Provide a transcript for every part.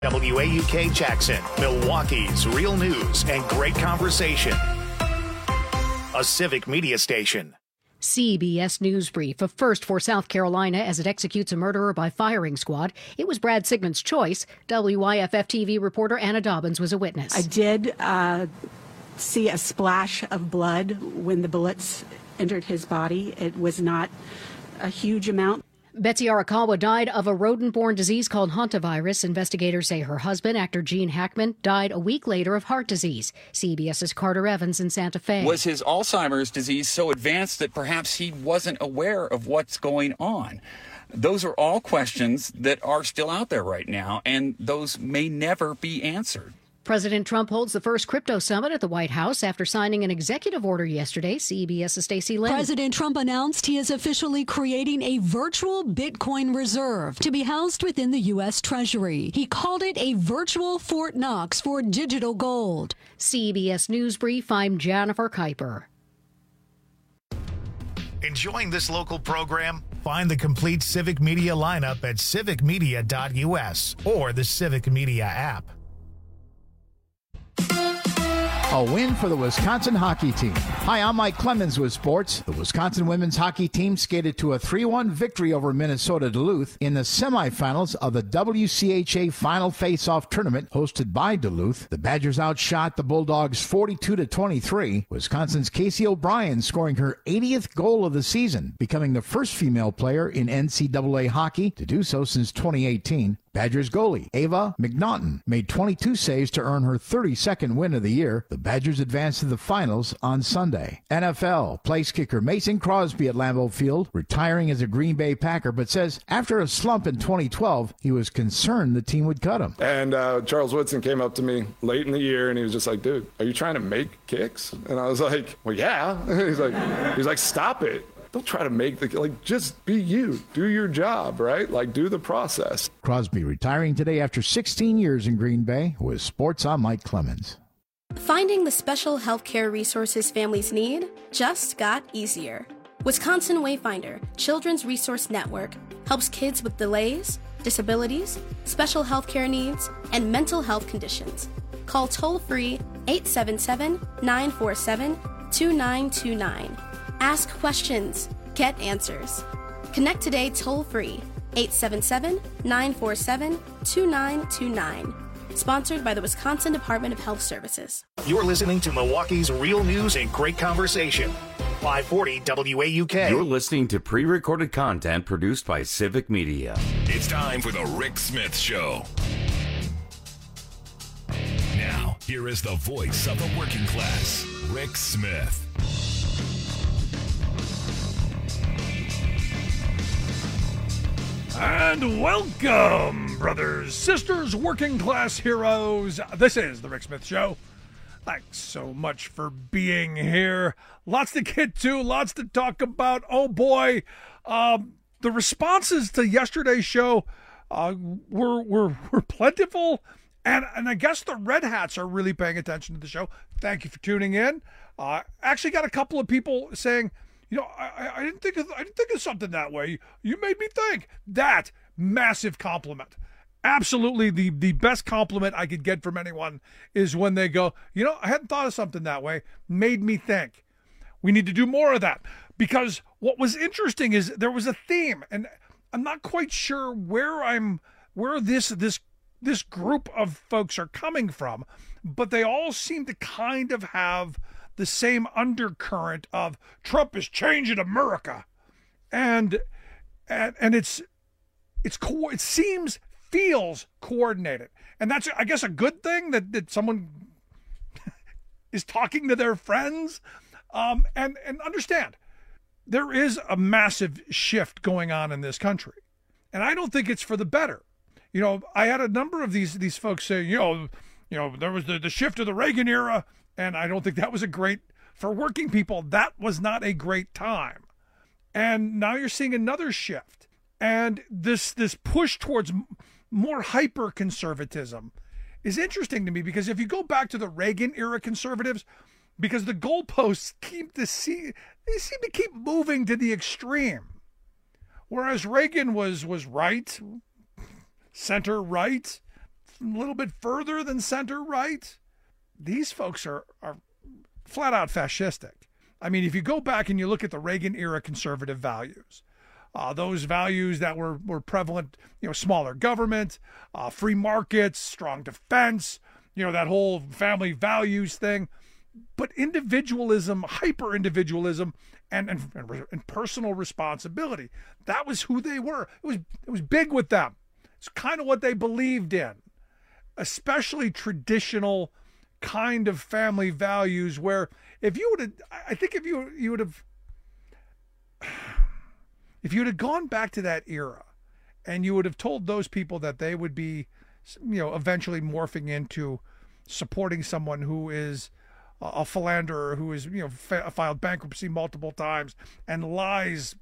WAUK Jackson, Milwaukee's real news and great conversation. A civic media station. CBS News Brief, a first for South Carolina as it executes a murderer by firing squad. It was Brad Sigmund's choice. WYFF-TV reporter Anna Dobbins was a witness. I did see a splash of blood when the bullets entered his body. It was not a huge amount. Betsy Arakawa died of a rodent-borne disease called hantavirus. Investigators say her husband, actor Gene Hackman, died a week later of heart disease. CBS's Carter Evans in Santa Fe. Was his Alzheimer's disease so advanced that perhaps he wasn't aware of what's going on? Those are all questions that are still out there right now, and those may never be answered. President Trump holds the first crypto summit at the White House after signing an executive order yesterday. CBS's Stacey Lynn. President Trump announced he is officially creating a virtual Bitcoin reserve to be housed within the U.S. Treasury. He called it a virtual Fort Knox for digital gold. CBS News Brief, I'm Jennifer Kuiper. Enjoying this local program? Find the complete Civic Media lineup at civicmedia.us or the Civic Media app. A win for the Wisconsin hockey team. Hi, I'm Mike Clemens with sports. The Wisconsin women's hockey team skated to a 3-1 victory over Minnesota Duluth in the semifinals of the WCHA Final Face-Off Tournament hosted by Duluth. The Badgers outshot the Bulldogs 42-23. Wisconsin's Casey O'Brien scoring her 80th goal of the season, becoming the first female player in NCAA hockey to do so since 2018. Badgers goalie Ava McNaughton made 22 saves to earn her 32nd win of the year. The Badgers advanced to the finals on Sunday. NFL place kicker Mason Crosby at Lambeau Field, retiring as a Green Bay Packer, but says after a slump in 2012, he was concerned the team would cut him. And Charles Woodson came up to me late in the year, and he was just like, dude, are you trying to make kicks? And I was like, well, yeah. He's like, stop it. Don't try to make just be you. Do your job, right? Do the process. Crosby retiring today after 16 years in Green Bay. With sports, I'm Mike Clemens. Finding the special healthcare resources families need just got easier. Wisconsin Wayfinder Children's Resource Network helps kids with delays, disabilities, special healthcare needs, and mental health conditions. Call toll-free 877-947-2929. Ask questions. Get answers. Connect today toll-free. 877-947-2929. Sponsored by the Wisconsin Department of Health Services. You're listening to Milwaukee's real news and great conversation. 540 WAUK. You're listening to pre-recorded content produced by Civic Media. It's time for the Rick Smith Show. Now, here is the voice of the working class, Rick Smith. And welcome, brothers, sisters, working class heroes. This is the Rick Smith Show. Thanks so much for being here. Lots to get to, lots to talk about. Oh boy, the responses to yesterday's show were plentiful, and I guess the Red Hats are really paying attention to the show. Thank you for tuning in. Actually got a couple of people saying, you know, I didn't think of something that way. You made me think. That massive compliment. Absolutely the best compliment I could get from anyone is when they go, you know, I hadn't thought of something that way. Made me think. We need to do more of that, because what was interesting is there was a theme, and I'm not quite sure where this group of folks are coming from, but they all seem to kind of have the same undercurrent of Trump is changing America, and it feels coordinated, and that's, I guess, a good thing that someone is talking to their friends, and understand there is a massive shift going on in this country, and I don't think it's for the better. You know, I had a number of these folks say, you know, there was the shift of the Reagan era. And I don't think that was for working people, that was not a great time. And now you're seeing another shift. And this push towards more hyper-conservatism is interesting to me, because if you go back to the Reagan-era conservatives, because the goalposts seem to keep moving to the extreme. Whereas Reagan was right, center-right, little bit further than center right, these folks are flat out fascistic. I mean, if you go back and you look at the Reagan era conservative values, those values that were prevalent, smaller government, free markets, strong defense, that whole family values thing, but individualism, hyper individualism, and personal responsibility. That was who they were. It was big with them. It's kind of what they believed in, especially traditional kind of family values. Where if you would have gone back to that era, and you would have told those people that they would be, eventually morphing into supporting someone who is a philanderer, who is, filed bankruptcy multiple times and lies,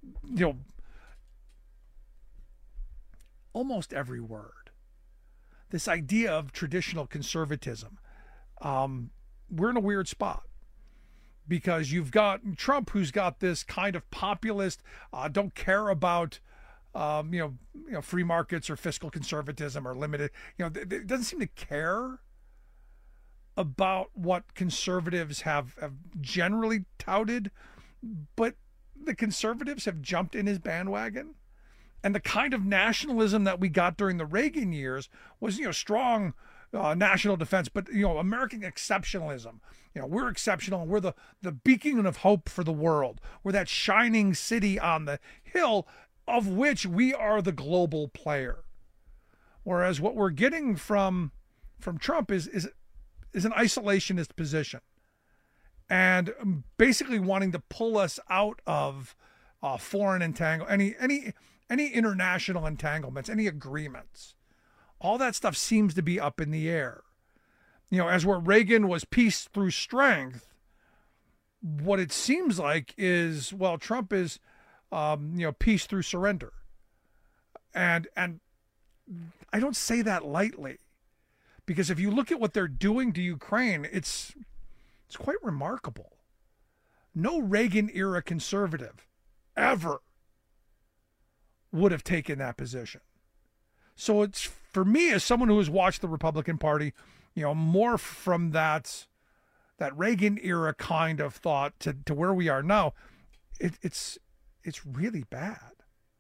almost every word. This idea of traditional conservatism, we're in a weird spot. Because you've got Trump, who's got this kind of populist, don't care about, free markets or fiscal conservatism or limited. It doesn't seem to care about what conservatives have generally touted, but the conservatives have jumped in his bandwagon. And the kind of nationalism that we got during the Reagan years was, strong national defense, but, American exceptionalism. We're exceptional, and we're the beacon of hope for the world. We're that shining city on the hill of which we are the global player. Whereas what we're getting from Trump is an isolationist position, and basically wanting to pull us out of foreign any international entanglements, any agreements. All that stuff seems to be up in the air. As where Reagan was peace through strength, what it seems like is, Trump is, peace through surrender. And I don't say that lightly, because if you look at what they're doing to Ukraine, it's quite remarkable. No Reagan era conservative ever would have taken that position. So it's, for me, as someone who has watched the Republican Party, more from that Reagan era kind of thought to where we are now, it's really bad.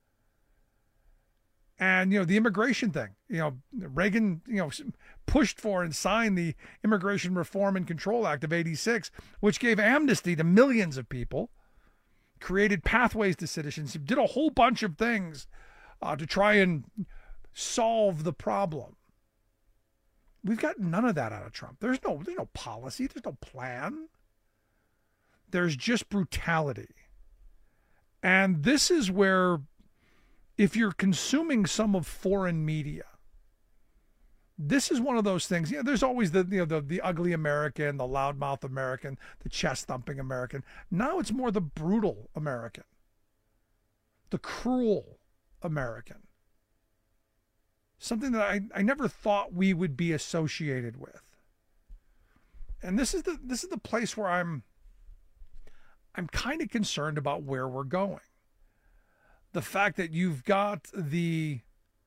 And, the immigration thing, Reagan, pushed for and signed the Immigration Reform and Control Act of '86, which gave amnesty to millions of people, created pathways to citizenship, did a whole bunch of things to try and solve the problem. We've got none of that out of Trump. There's no policy. There's no plan. There's just brutality. And this is where, if you're consuming some of foreign media, this is one of those things. There's always the ugly American, the loudmouth American, the chest-thumping American. Now it's more the brutal American, the cruel American. Something that I never thought we would be associated with. And this is the place where I'm kind of concerned about where we're going. The fact that you've got the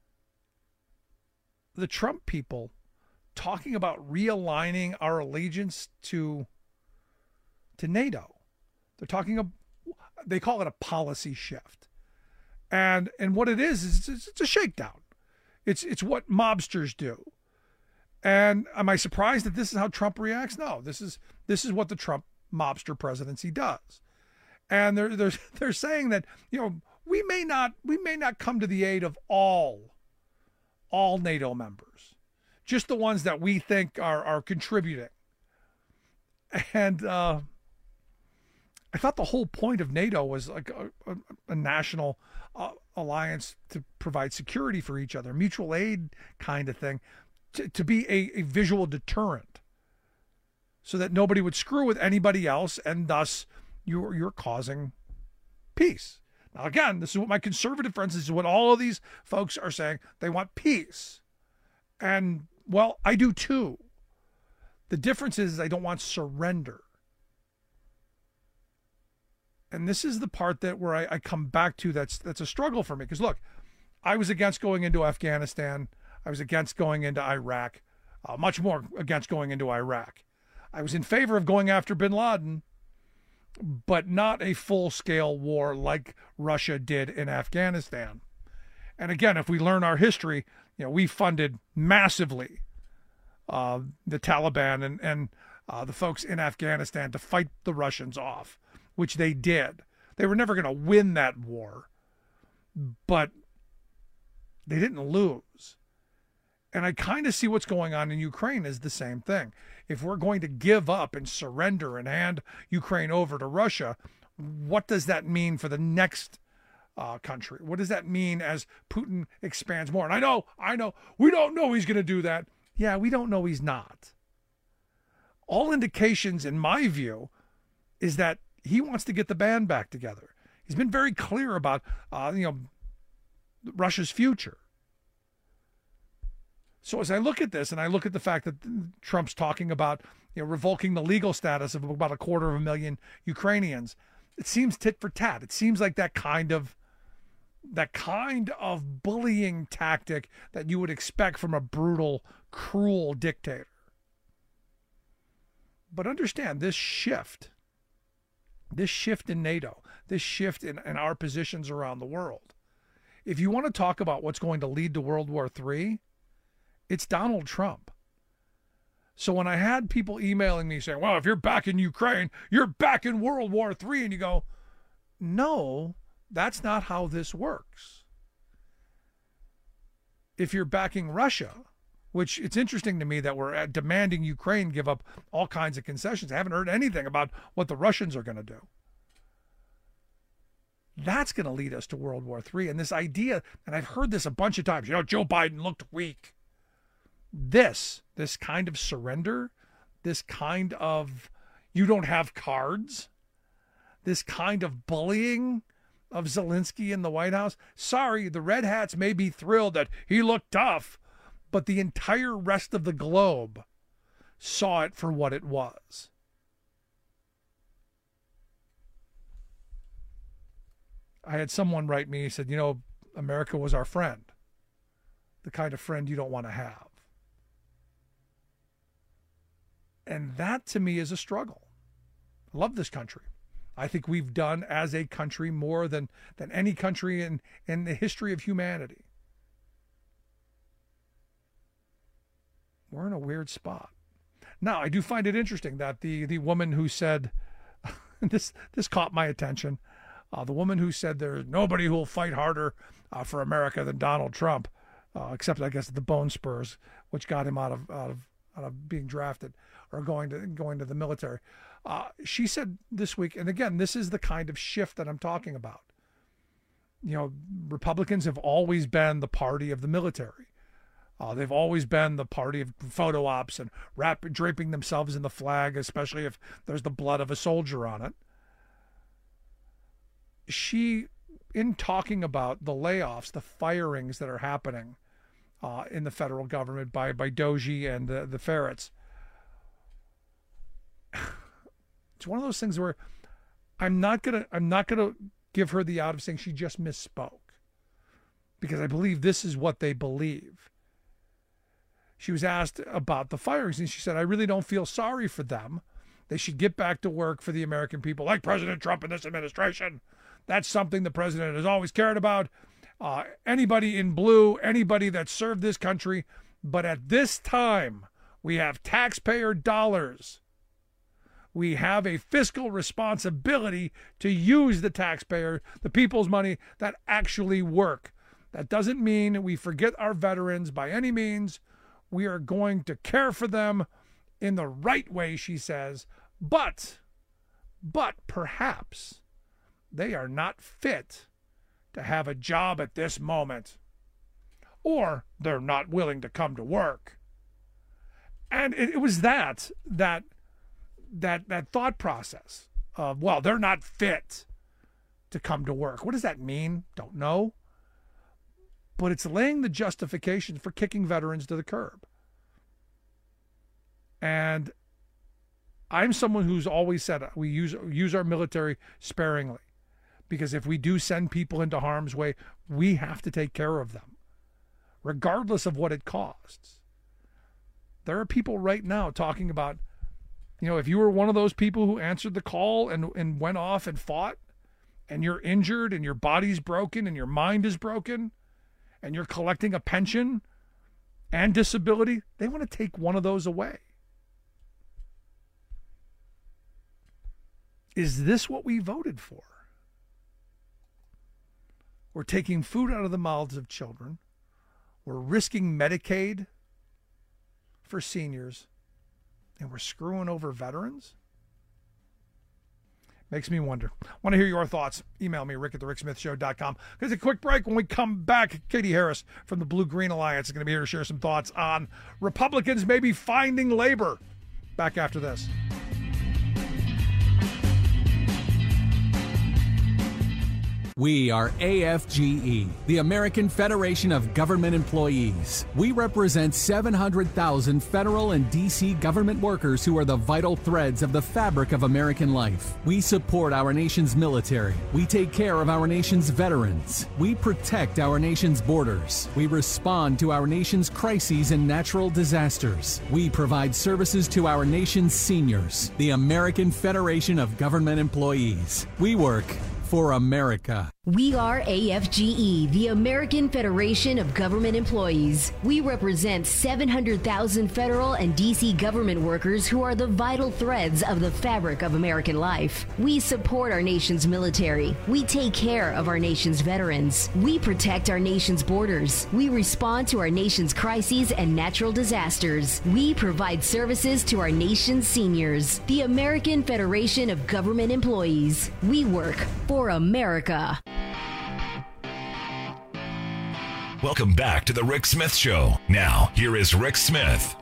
Trump people talking about realigning our allegiance to NATO. They call it a policy shift. And what it is it's a shakedown. It's what mobsters do. And am I surprised that this is how Trump reacts? No, this is what the Trump mobster presidency does. And they're saying that, we may not come to the aid of all NATO members, just the ones that we think are contributing. And I thought the whole point of NATO was like a national alliance to provide security for each other, mutual aid kind of thing, to be a visual deterrent, so that nobody would screw with anybody else, and thus you're causing peace. Now, again, this is what my conservative friends, this is what all of these folks are saying. They want peace. And, I do too. The difference is I don't want surrender. And this is the part that where I come back to that's a struggle for me. Because, look, I was against going into Afghanistan. I was against going into Iraq. much more against going into Iraq. I was in favor of going after bin Laden, but not a full-scale war like Russia did in Afghanistan. And again, if we learn our history, we funded massively the Taliban and the folks in Afghanistan to fight the Russians off, which they did. They were never going to win that war, but they didn't lose. And I kind of see what's going on in Ukraine is the same thing. If we're going to give up and surrender and hand Ukraine over to Russia, what does that mean for the next country? What does that mean as Putin expands more? And I know, we don't know he's going to do that. Yeah, we don't know he's not. All indications, in my view, is that he wants to get the band back together. He's been very clear about, Russia's future. So as I look at this, and I look at the fact that Trump's talking about, revoking the legal status of about 250,000 Ukrainians, it seems tit for tat. It seems like that kind of bullying tactic that you would expect from a brutal, cruel dictator. But understand this shift in NATO, this shift in our positions around the world. If you want to talk about what's going to lead to World War III, it's Donald Trump. So when I had people emailing me saying, well, if you're back in Ukraine, you're back in World War III, and you go, no, that's not how this works. If you're backing Russia, which it's interesting to me that we're demanding Ukraine give up all kinds of concessions. I haven't heard anything about what the Russians are going to do. That's going to lead us to World War III. And this idea, and I've heard this a bunch of times, Joe Biden looked weak. This kind of surrender, this kind of you don't have cards, this kind of bullying of Zelensky in the White House. Sorry, the Red Hats may be thrilled that he looked tough, but the entire rest of the globe saw it for what it was. I had someone write me, he said, America was our friend, the kind of friend you don't want to have. And that, to me, is a struggle. I love this country. I think we've done, as a country, more than any country in the history of humanity. We're in a weird spot. Now, I do find it interesting that the woman who said, this caught my attention, the woman who said there's nobody who will fight harder for America than Donald Trump, except, I guess, the Bone Spurs, which got him out of being drafted or going to the military. She said this week, and again, this is the kind of shift that I'm talking about. Republicans have always been the party of the military. They've always been the party of photo ops and draping themselves in the flag, especially if there's the blood of a soldier on it. She, in talking about the layoffs, the firings that are happening in the federal government by Doji and the ferrets, it's one of those things where I'm not gonna give her the out of saying she just misspoke, because I believe this is what they believe. She was asked about the firings, and she said, I really don't feel sorry for them. They should get back to work for the American people, like President Trump and this administration. That's something the president has always cared about. Anybody in blue, anybody that served this country. But at this time, we have taxpayer dollars. We have a fiscal responsibility to use the people's money that actually work. That doesn't mean we forget our veterans by any means. We are going to care for them in the right way, she says, but perhaps they are not fit to have a job at this moment, or they're not willing to come to work. And it was that thought process of, well, they're not fit to come to work. What does that mean? Don't know. But it's laying the justification for kicking veterans to the curb. And I'm someone who's always said we use our military sparingly, because if we do send people into harm's way, we have to take care of them, regardless of what it costs. There are people right now talking about, if you were one of those people who answered the call and went off and fought, and you're injured and your body's broken and your mind is broken and you're collecting a pension and disability, they want to take one of those away. Is this what we voted for? We're taking food out of the mouths of children. We're risking Medicaid for seniors. And we're screwing over veterans? Makes me wonder. Want to hear your thoughts? Email me, rick@thericksmithshow.com. There's a quick break. When we come back, Katie Harris from the Blue-Green Alliance is going to be here to share some thoughts on Republicans maybe finding labor. Back after this. We are AFGE, the American Federation of Government Employees. We represent 700,000 federal and D.C. government workers who are the vital threads of the fabric of American life. We support our nation's military. We take care of our nation's veterans. We protect our nation's borders. We respond to our nation's crises and natural disasters. We provide services to our nation's seniors. The American Federation of Government Employees. We work for America. We are AFGE, the American Federation of Government Employees. We represent 700,000 federal and D.C. government workers who are the vital threads of the fabric of American life. We support our nation's military. We take care of our nation's veterans. We protect our nation's borders. We respond to our nation's crises and natural disasters. We provide services to our nation's seniors. The American Federation of Government Employees. We work for America. Welcome back to the Rick Smith Show. Now, here is Rick Smith.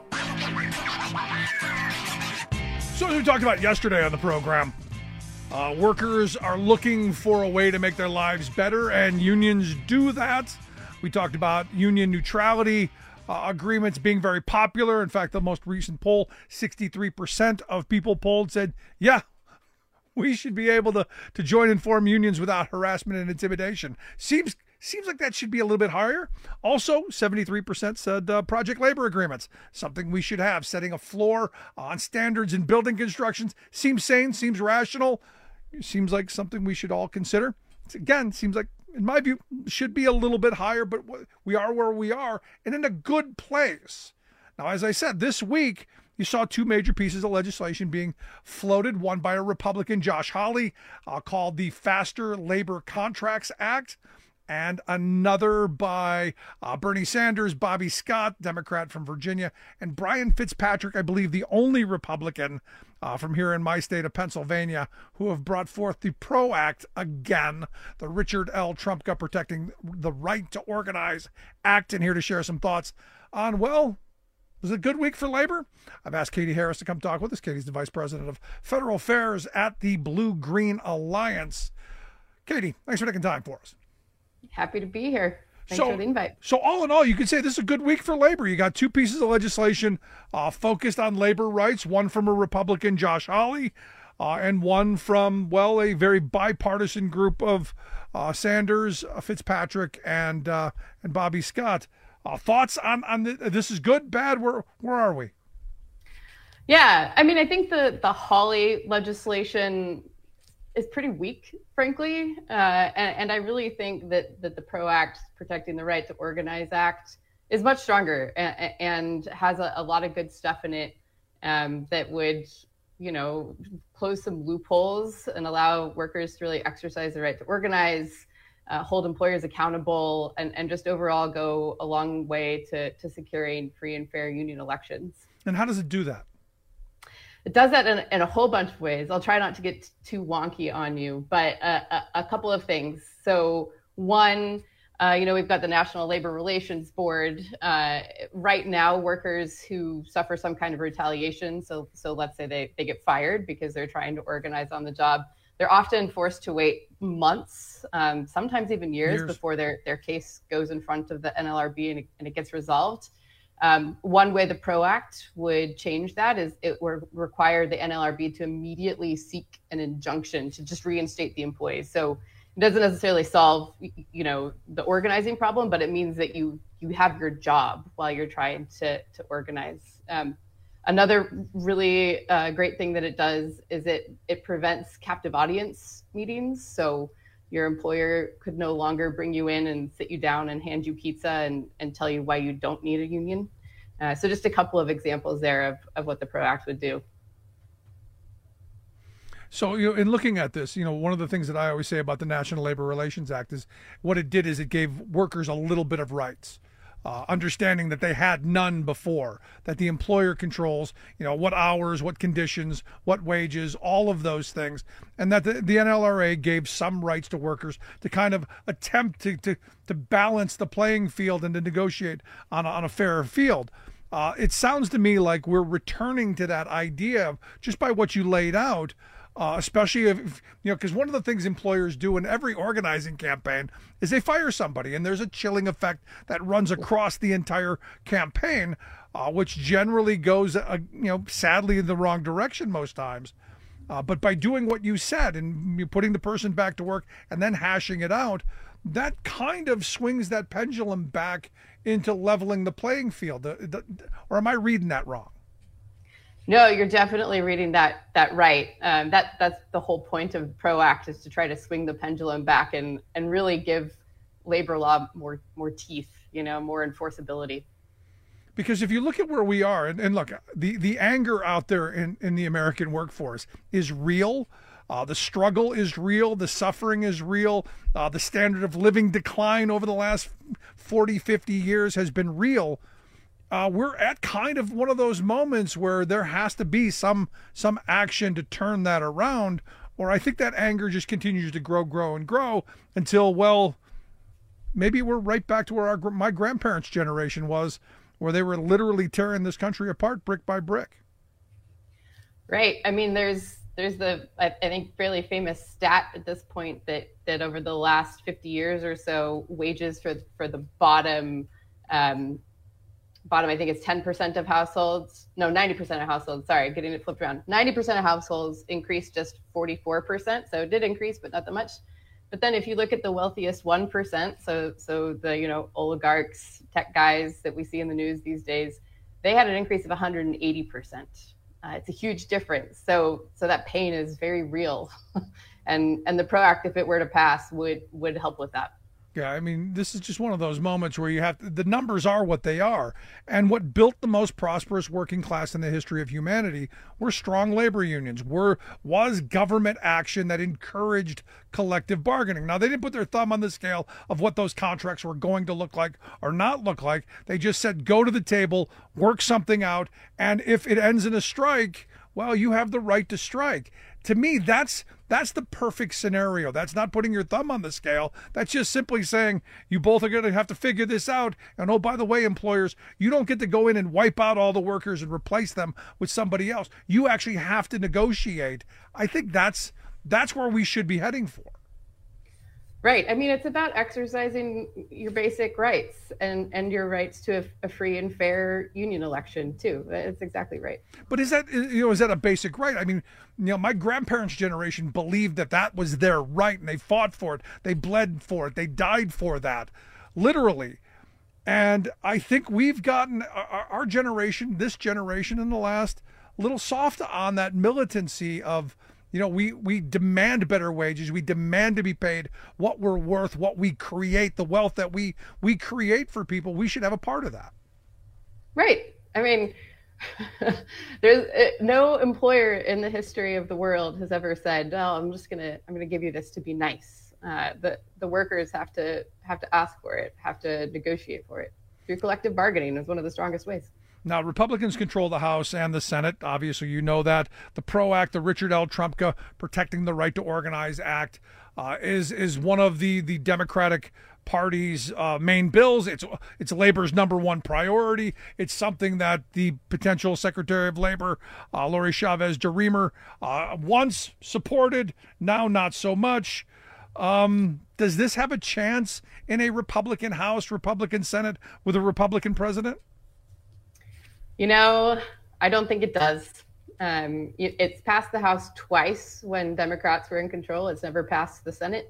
So as we talked about yesterday on the program, workers are looking for a way to make their lives better, and unions do that. We talked about union neutrality agreements being very popular. In fact, the most recent poll, 63% of people polled said, yeah, we should be able to join and form unions without harassment and intimidation. Seems like that should be a little bit higher. Also, 73% said project labor agreements, something we should have. Setting a floor on standards in building constructions seems sane, seems rational, seems like something we should all consider. Again, seems like, in my view, should be a little bit higher, but we are where we are and in a good place. Now, as I said, this week, you saw two major pieces of legislation being floated, one by a Republican, Josh Hawley, called the Faster Labor Contracts Act, and another by Bernie Sanders, Bobby Scott, Democrat from Virginia, and Brian Fitzpatrick, I believe the only Republican from here in my state of Pennsylvania, who have brought forth the PRO Act again, the Richard L. Trumka Protecting the Right to Organize Act, and here to share some thoughts on, well, was it a good week for labor? I've asked Katie Harris to come talk with us. Katie's the Vice President of Federal Affairs at the Blue-Green Alliance. Katie, thanks for taking time for us. Happy to be here. Thanks for the invite. So all in all, you could say this is a good week for labor. You got two pieces of legislation focused on labor rights, one from a Republican, Josh Hawley, and one from, well, a very bipartisan group of Sanders, Fitzpatrick, and Bobby Scott. Thoughts on this is good, bad? Where are we? Yeah, I mean, I think the Hawley legislation is pretty weak, frankly. And I really think that the PRO Act, Protecting the Right to Organize Act, is much stronger and has a lot of good stuff in it that would, close some loopholes and allow workers to really exercise the right to organize, hold employers accountable, and just overall go a long way to securing free and fair union elections. And how does it do that? It does that in a whole bunch of ways. I'll try not to get too wonky on you, but a couple of things. So one, we've got the National Labor Relations Board. Right now, workers who suffer some kind of retaliation, so let's say they get fired because they're trying to organize on the job, they're often forced to wait months, sometimes even years before their case goes in front of the NLRB and it gets resolved. One way the PRO Act would change that is it would require the NLRB to immediately seek an injunction to just reinstate the employees. So It doesn't necessarily solve, the organizing problem, but it means that you have your job while you're trying to organize. Another really great thing that it does is it prevents captive audience meetings. So your employer could no longer bring you in and sit you down and hand you pizza and tell you why you don't need a union. So just a couple of examples there of what the PRO Act would do. So, in looking at this, one of the things that I always say about the National Labor Relations Act is what it did is it gave workers a little bit of rights, understanding that they had none before, that the employer controls, what hours, what conditions, what wages, all of those things, and that the NLRA gave some rights to workers to kind of attempt to balance the playing field and to negotiate on a fairer field. It sounds to me like we're returning to that idea just by what you laid out. Especially if, because one of the things employers do in every organizing campaign is they fire somebody, and there's a chilling effect that runs across the entire campaign, which generally goes, sadly in the wrong direction most times. But by doing what you said and putting the person back to work and then hashing it out, that kind of swings that pendulum back into leveling the playing field. Or am I reading that wrong? No, you're definitely reading that right. That's the whole point of PRO Act, is to try to swing the pendulum back and really give labor law more teeth, more enforceability. Because if you look at where we are, and look, the anger out there in the American workforce is real. The struggle is real. The suffering is real. The standard of living decline over the last 40, 50 years has been real. We're at kind of one of those moments where there has to be some action to turn that around, or I think that anger just continues to grow and grow until, well, maybe we're right back to where my grandparents' generation was, where they were literally tearing this country apart brick by brick. Right. I mean, there's the, I think, fairly famous stat at this point that over the last 50 years or so, wages for the bottom, I think it's 10% of households, no, 90% of households, sorry, getting it flipped around. 90% of households increased just 44%. So it did increase, but not that much. But then if you look at the wealthiest 1%, so the, oligarchs, tech guys that we see in the news these days, they had an increase of 180%. It's a huge difference. So that pain is very real. and the PRO Act, if it were to pass, would help with that. Yeah, I mean, this is just one of those moments where you have the numbers are what they are. And what built the most prosperous working class in the history of humanity were strong labor unions, was government action that encouraged collective bargaining. Now, they didn't put their thumb on the scale of what those contracts were going to look like or not look like. They just said, go to the table, work something out, and if it ends in a strike, well, you have the right to strike. To me, that's the perfect scenario. That's not putting your thumb on the scale. That's just simply saying you both are going to have to figure this out. And oh, by the way, employers, you don't get to go in and wipe out all the workers and replace them with somebody else. You actually have to negotiate. I think that's where we should be heading for. Right. I mean, it's about exercising your basic rights and your rights to a free and fair union election, too. It's exactly right. But is that a basic right? I mean, my grandparents' generation believed that was their right, and they fought for it. They bled for it. They died for that, literally. And I think we've gotten our generation, this generation in the last, a little soft on that militancy of, we demand better wages. We demand to be paid what we're worth, what we create, the wealth that we create for people. We should have a part of that. Right. I mean, there's no employer in the history of the world has ever said, "Oh, I'm gonna give you this to be nice." The workers have to ask for it, have to negotiate for it. Through collective bargaining is one of the strongest ways. Now, Republicans control the House and the Senate. Obviously, you know that. The PRO Act, the Richard L. Trumka Protecting the Right to Organize Act, is one of the Democratic Party's main bills. It's Labor's number one priority. It's something that the potential Secretary of Labor, Lori Chavez-DeRemer, once supported, now not so much. Does this have a chance in a Republican House, Republican Senate with a Republican president? I don't think it does. It's passed the House twice when Democrats were in control. It's never passed the Senate.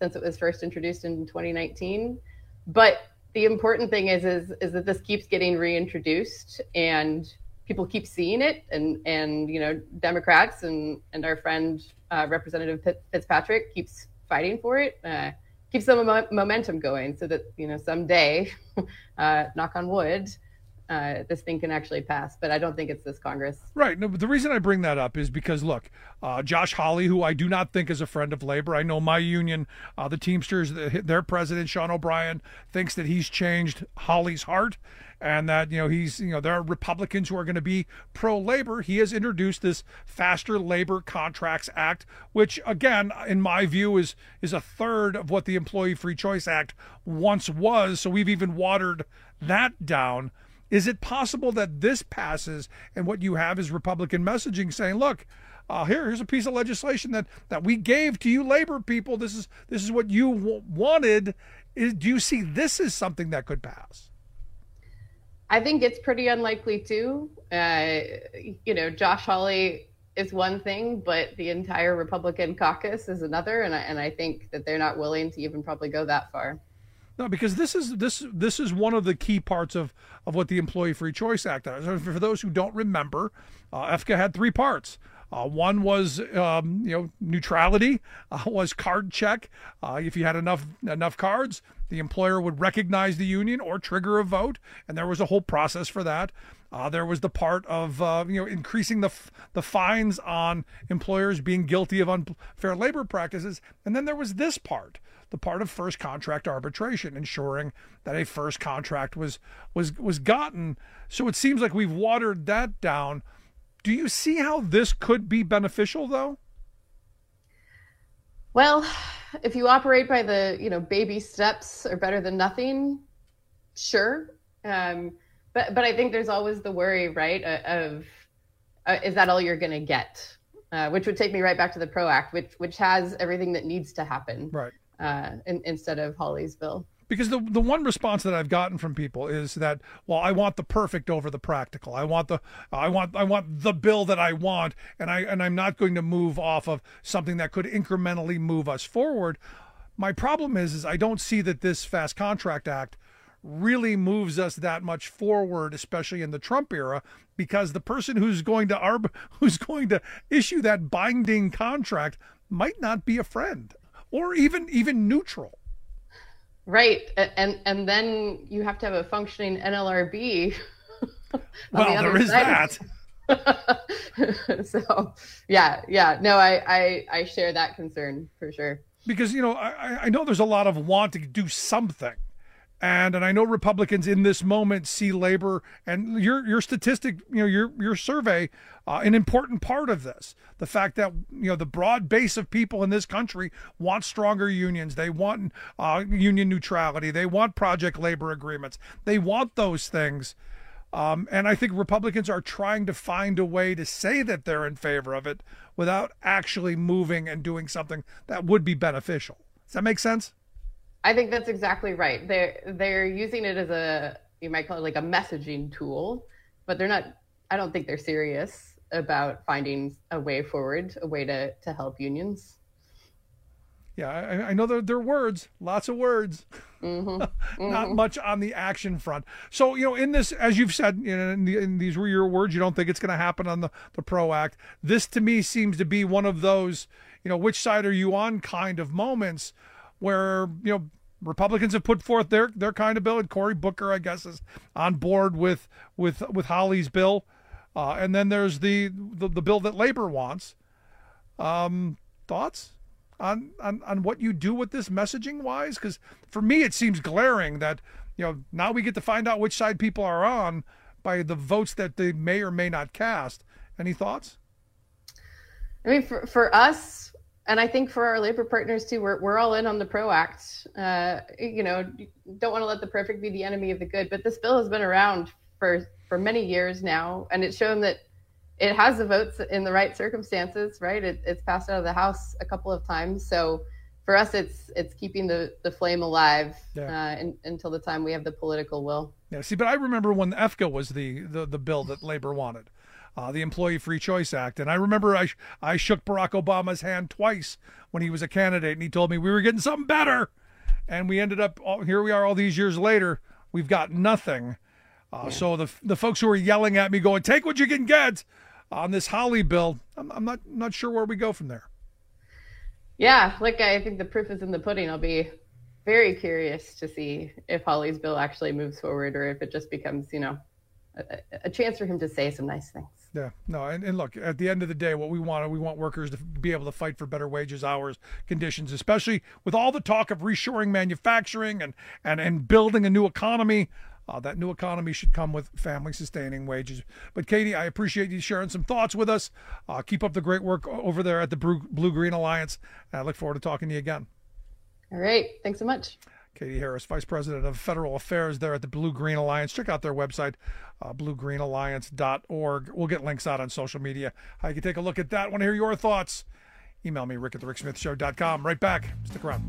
since it was first introduced in 2019. But the important thing is that this keeps getting reintroduced and people keep seeing it, and you know, Democrats and our friend Representative Fitzpatrick keeps fighting for it, keeps some momentum going, so that, you know, someday, knock on wood, this thing can actually pass. But I don't think it's this Congress. Right. No, but the reason I bring that up is because, look, Josh Hawley, who I do not think is a friend of labor. I know my union, the Teamsters, their president, Sean O'Brien, thinks that he's changed Hawley's heart, and that, you know, there are Republicans who are going to be pro-labor. He has introduced this Faster Labor Contracts Act, which, again, in my view, is a third of what the Employee Free Choice Act once was. So we've even watered that down. Is it possible that this passes and what you have is Republican messaging saying, look, here's a piece of legislation that we gave to you labor people. This is what you wanted. Do you see this as something that could pass? I think it's pretty unlikely too. You know, Josh Hawley is one thing, but the entire Republican caucus is another. And I think that they're not willing to even probably go that far. No, because this is one of the key parts of what the Employee Free Choice Act is. For those who don't remember, EFCA had three parts. One was neutrality, was card check. If you had enough cards, the employer would recognize the union or trigger a vote, and there was a whole process for that. There was the part of increasing the fines on employers being guilty of unfair labor practices, and then there was this part, the part of first contract arbitration, ensuring that a first contract was gotten. So it seems like we've watered that down. Do you see how this could be beneficial, though? Well, if you operate by the, you know, baby steps are better than nothing, sure. But I think there's always the worry, right, of is that all you're going to get? Which would take me right back to the PRO Act, which has everything that needs to happen, right? Instead of Hawley's bill. Because the one response that I've gotten from people is that, well, I want the perfect over the practical. I want the bill that I want, and I'm not going to move off of something that could incrementally move us forward. My problem is I don't see that this Fast Contract Act really moves us that much forward, especially in the Trump era, because the person who's going to issue that binding contract might not be a friend or even neutral. Right. And then you have to have a functioning NLRB. Well, there is that. So, yeah. No, I share that concern for sure. Because, you know, I know there's a lot of want to do something. And I know Republicans in this moment see labor and your statistic, you know, your survey, an important part of this. The fact that, you know, the broad base of people in this country want stronger unions. They want union neutrality. They want project labor agreements. They want those things. And I think Republicans are trying to find a way to say that they're in favor of it without actually moving and doing something that would be beneficial. Does that make sense? I think that's exactly right. They're using it as you might call it like a messaging tool, but I don't think they're serious about finding a way forward, a way to help unions. Yeah, I know they're words, lots of words, Not much on the action front. So, you know, in this, as you've said, you know, in these were your words, you don't think it's going to happen on the PRO Act. This to me seems to be one of those, you know, which side are you on kind of moments where, you know, Republicans have put forth their kind of bill, and Cory Booker, I guess, is on board with Hawley's bill, and then there's the bill that labor wants. Thoughts on what you do with this messaging wise? Because for me, it seems glaring that, you know, now we get to find out which side people are on by the votes that they may or may not cast. Any thoughts? I mean, for us, and I think for our labor partners too, we're all in on the PRO Act. You know, don't want to let the perfect be the enemy of the good, but this bill has been around for many years now, and it's shown that it has the votes in the right circumstances, right? It's passed out of the House a couple of times. So for us, it's keeping the flame alive until the time we have the political will. Yeah, see, but I remember when EFCA was the bill that labor wanted. the Employee Free Choice Act. And I remember I shook Barack Obama's hand twice when he was a candidate, and he told me we were getting something better. And we ended up, here we are all these years later, we've got nothing. So the folks who are yelling at me going, take what you can get on this Hawley bill, I'm not sure where we go from there. Yeah, look, I think the proof is in the pudding. I'll be very curious to see if Hawley's bill actually moves forward or if it just becomes, a chance for him to say some nice things. Yeah, no, and look, at the end of the day, what we want workers to be able to fight for better wages, hours, conditions, especially with all the talk of reshoring manufacturing and building a new economy. That new economy should come with family-sustaining wages. But Katie, I appreciate you sharing some thoughts with us. Keep up the great work over there at the Blue-Green Alliance. I look forward to talking to you again. All right. Thanks so much. Katie Harris, Vice President of Federal Affairs there at the Blue-Green Alliance. Check out their website, bluegreenalliance.org. We'll get links out on social media. You can take a look at that. Want to hear your thoughts? Email me, rick@thericksmithshow.com. Right back. Stick around.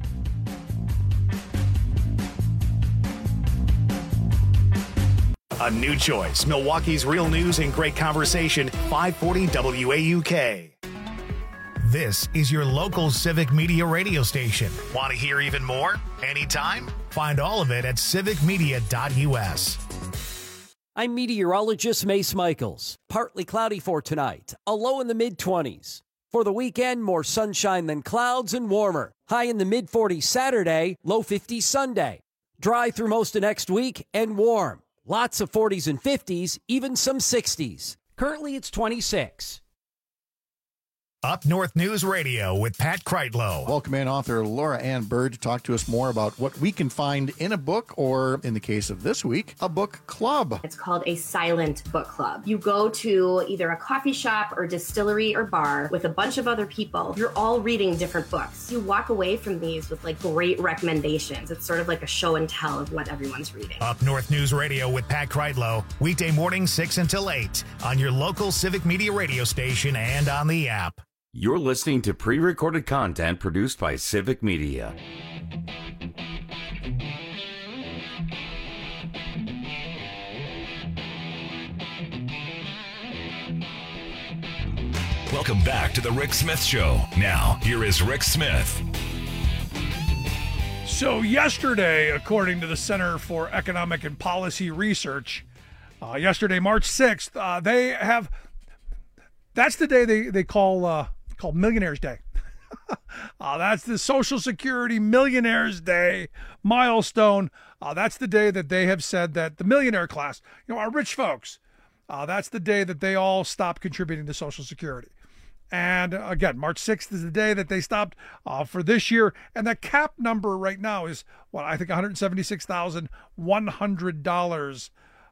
A new choice. Milwaukee's real news and great conversation. 540 WAUK. This is your local civic media radio station. Want to hear even more? Anytime? Find all of it at civicmedia.us. I'm meteorologist Mace Michaels. Partly cloudy for tonight. A low in the mid-20s. For the weekend, more sunshine than clouds and warmer. High in the mid-40s Saturday, low 50s Sunday. Dry through most of next week and warm. Lots of 40s and 50s, even some 60s. Currently, it's 26. Up North News Radio with Pat Kreitlow. Welcome in author Laura Ann Bird to talk to us more about what we can find in a book, or in the case of this week, a book club. It's called a silent book club. You go to either a coffee shop or distillery or bar with a bunch of other people. You're all reading different books. You walk away from these with great recommendations. It's sort of like a show and tell of what everyone's reading. Up North News Radio with Pat Kreitlow. Weekday morning 6 until 8 on your local civic media radio station and on the app. You're listening to pre-recorded content produced by Civic Media. Welcome back to the Rick Smith Show. Now, here is Rick Smith. So yesterday, according to the Center for Economic and Policy Research, yesterday, March 6th, that's the day they call Millionaires Day. That's the Social Security Millionaires Day milestone. That's the day that they have said that the millionaire class, our rich folks, that's the day that they all stop contributing to Social Security. And again, March 6th is the day that they stopped for this year. And the cap number right now is, I think $176,100.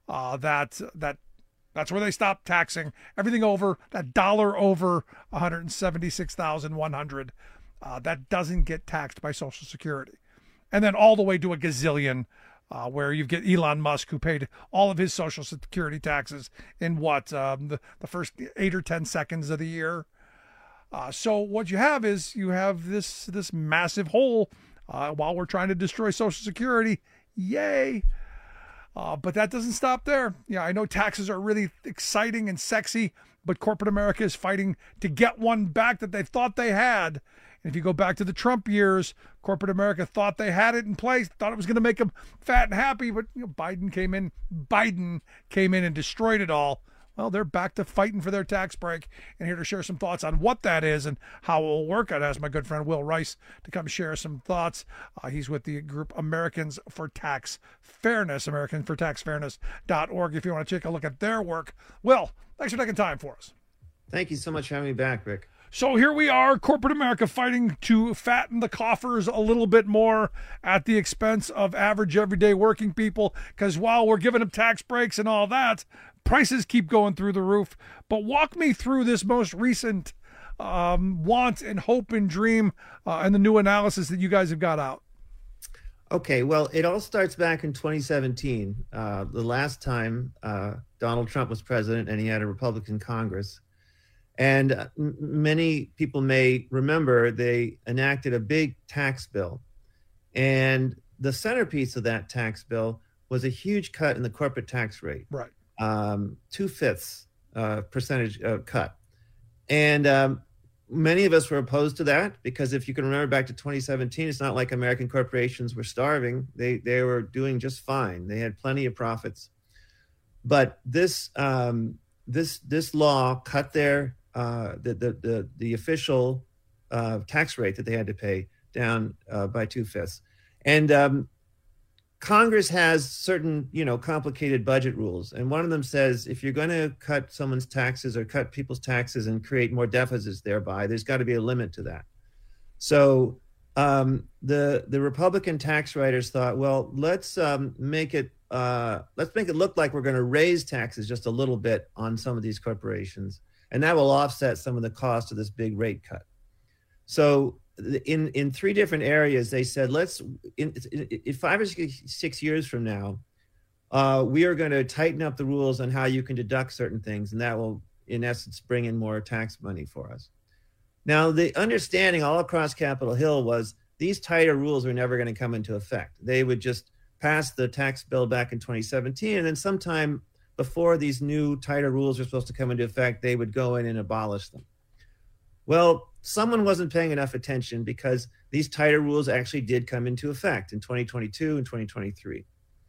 That's where they stop taxing everything over that dollar over $176,100. That doesn't get taxed by Social Security. And then all the way to a gazillion, where you get Elon Musk, who paid all of his Social Security taxes in the first 8 or 10 seconds of the year. So what you have is this massive hole while we're trying to destroy Social Security. Yay! But that doesn't stop there. Yeah, I know taxes are really exciting and sexy, but corporate America is fighting to get one back that they thought they had. And if you go back to the Trump years, corporate America thought they had it in place, thought it was going to make them fat and happy, but Biden came in and destroyed it all. Well, they're back to fighting for their tax break, and here to share some thoughts on what that is and how it will work. I'd ask my good friend Will Rice to come share some thoughts. He's with the group Americans for Tax Fairness, AmericanForTaxFairness.org, if you want to take a look at their work. Will, thanks for taking time for us. Thank you so much for having me back, Rick. So here we are, corporate America fighting to fatten the coffers a little bit more at the expense of average everyday working people, because while we're giving them tax breaks and all that, prices keep going through the roof. But walk me through this most recent want and hope and dream and the new analysis that you guys have got out. Okay, well, it all starts back in 2017, the last time Donald Trump was president and he had a Republican Congress. And many people may remember they enacted a big tax bill. And the centerpiece of that tax bill was a huge cut in the corporate tax rate. Right. 2/5 percentage cut. And many of us were opposed to that because if you can remember back to 2017, it's not like American corporations were starving. They were doing just fine. They had plenty of profits. But this law cut their the official tax rate that they had to pay down by 2/5. And Congress has certain, complicated budget rules. And one of them says, if you're going to cut someone's taxes or cut people's taxes and create more deficits thereby, there's got to be a limit to that. So the Republican tax writers thought, well, let's make it look like we're going to raise taxes just a little bit on some of these corporations. And that will offset some of the cost of this big rate cut. So in three different areas, they said, in 5 or 6 years from now, we are going to tighten up the rules on how you can deduct certain things. And that will, in essence, bring in more tax money for us. Now, the understanding all across Capitol Hill was these tighter rules were never going to come into effect. They would just pass the tax bill back in 2017. And then sometime before these new tighter rules were supposed to come into effect, they would go in and abolish them. Well, someone wasn't paying enough attention because these tighter rules actually did come into effect in 2022 and 2023.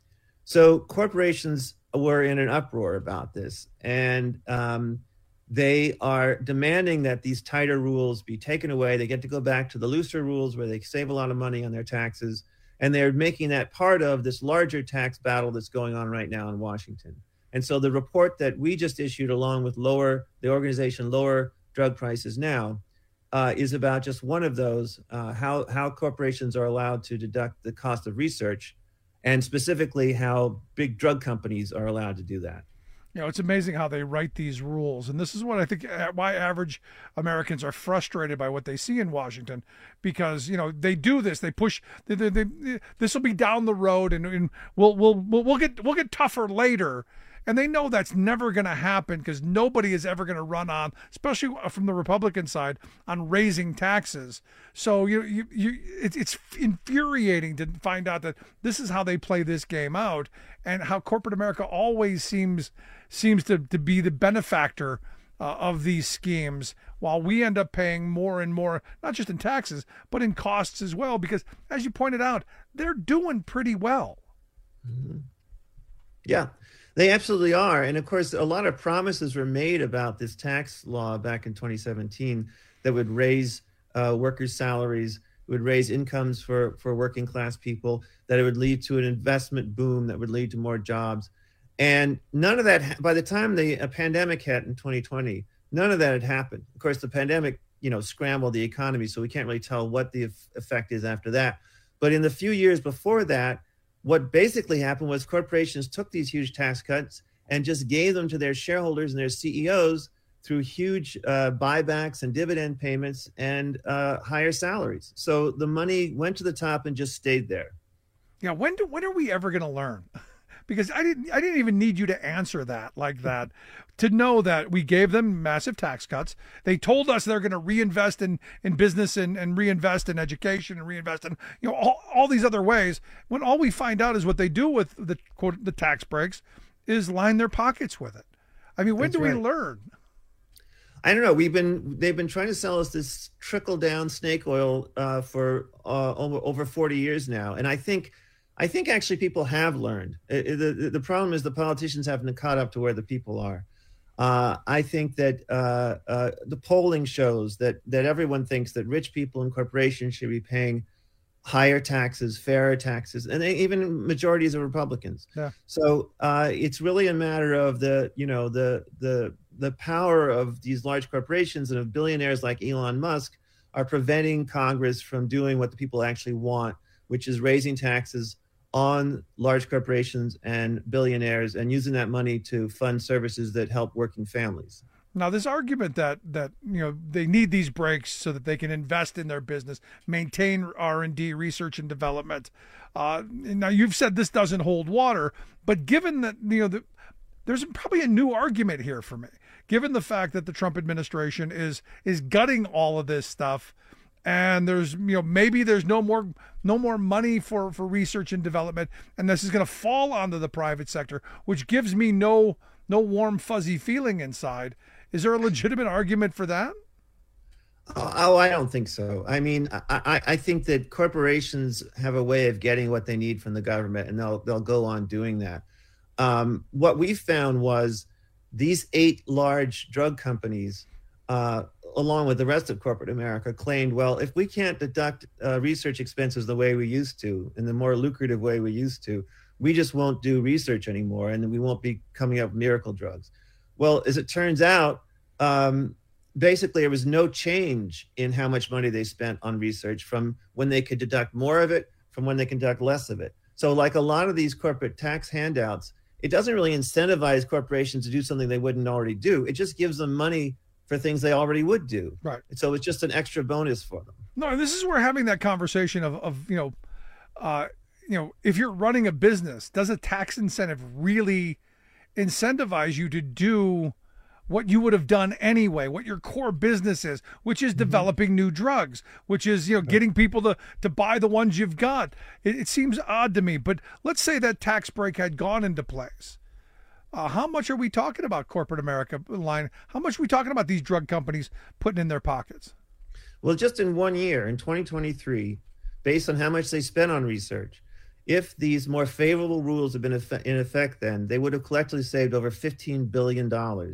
So corporations were in an uproar about this, and they are demanding that these tighter rules be taken away. They get to go back to the looser rules where they save a lot of money on their taxes, and they're making that part of this larger tax battle that's going on right now in Washington. And so the report that we just issued, along with the organization Lower Drug Prices Now, is about just one of those, how corporations are allowed to deduct the cost of research, and specifically how big drug companies are allowed to do that. It's amazing how they write these rules. And this is what I think why average Americans are frustrated by what they see in Washington, because, they do this, they push, this will be down the road and we'll get tougher later. And they know that's never going to happen because nobody is ever going to run on, especially from the Republican side, on raising taxes. So it's infuriating to find out that this is how they play this game out, and how corporate America always seems to be the benefactor of these schemes, while we end up paying more and more, not just in taxes, but in costs as well, because as you pointed out, they're doing pretty well. Mm-hmm. Yeah. They absolutely are. And of course, a lot of promises were made about this tax law back in 2017 that would raise workers' salaries, would raise incomes for working class people, that it would lead to an investment boom that would lead to more jobs. And none of that, by the time the pandemic hit in 2020, none of that had happened. Of course, the pandemic, scrambled the economy, so we can't really tell what the effect is after that. But in the few years before that, what basically happened was corporations took these huge tax cuts and just gave them to their shareholders and their CEOs through huge buybacks and dividend payments and higher salaries. So the money went to the top and just stayed there. Yeah, when are we ever going to learn? Because I didn't even need you to answer that like that, to know that we gave them massive tax cuts. They told us they're going to reinvest in business and reinvest in education and reinvest in all these other ways, when all we find out is what they do with the tax breaks is line their pockets with it. I mean, when do we learn? I don't know. They've been trying to sell us this trickle down snake oil for over 40 years now, and I think actually people have learned. The problem is the politicians haven't caught up to where the people are. I think that the polling shows that everyone thinks that rich people and corporations should be paying higher taxes, fairer taxes, and even majorities of Republicans. Yeah. So it's really a matter of the power of these large corporations and of billionaires like Elon Musk are preventing Congress from doing what the people actually want, which is raising taxes on large corporations and billionaires and using that money to fund services that help working families. Now, this argument that they need these breaks so that they can invest in their business, maintain R&D, research and development. Now, you've said this doesn't hold water, but given that there's probably a new argument here for me, given the fact that the Trump administration is gutting all of this stuff. And there's, maybe there's no more money for research and development, and this is going to fall onto the private sector, which gives me no no warm, fuzzy feeling inside. Is there a legitimate argument for that? Oh, I don't think so. I mean, I think that corporations have a way of getting what they need from the government, and they'll go on doing that. What we found was these 8 large drug companies, along with the rest of corporate America, claimed, well, if we can't deduct research expenses the way we used to, in the more lucrative way we used to, we just won't do research anymore, and we won't be coming up with miracle drugs. Well, as it turns out, basically there was no change in how much money they spent on research from when they could deduct more of it from when they can deduct less of it. So like a lot of these corporate tax handouts, it doesn't really incentivize corporations to do something they wouldn't already do. It just gives them money for things they already would do. Right. So it's just an extra bonus for them. No, and this is where having that conversation of if you're running a business, does a tax incentive really incentivize you to do what you would have done anyway, what your core business is, which is developing new drugs, which is, getting people to buy the ones you've got. It seems odd to me, but let's say that tax break had gone into place. How much are we talking about corporate America line? How much are we talking about these drug companies putting in their pockets? Well, just in 1 year, in 2023, based on how much they spent on research, if these more favorable rules had been in effect then, they would have collectively saved over $15 billion.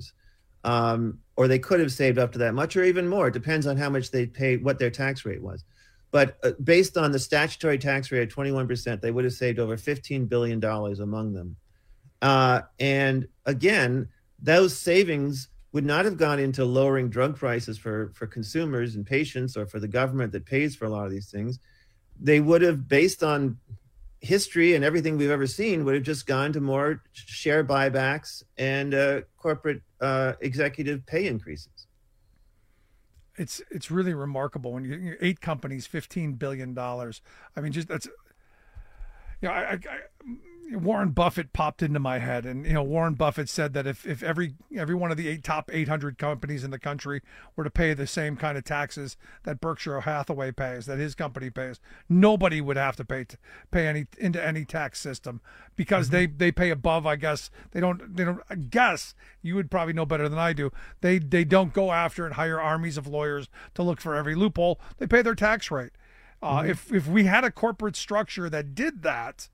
Or they could have saved up to that much or even more. It depends on how much they paid, what their tax rate was. But based on the statutory tax rate of 21%, they would have saved over $15 billion among them. And again, those savings would not have gone into lowering drug prices for consumers and patients or for the government that pays for a lot of these things. They would have, based on history and everything we've ever seen, would have just gone to more share buybacks and corporate executive pay increases. It's really remarkable when you 8 companies, $15 billion. I mean, just that's, Warren Buffett popped into my head, and Warren Buffett said that if every one of the top 800 companies in the country were to pay the same kind of taxes that Berkshire Hathaway pays, that his company pays, nobody would have to pay into any tax system, because they pay above. I guess they don't. I guess you would probably know better than I do. They don't go after and hire armies of lawyers to look for every loophole. They pay their tax rate. If we had a corporate structure that did that,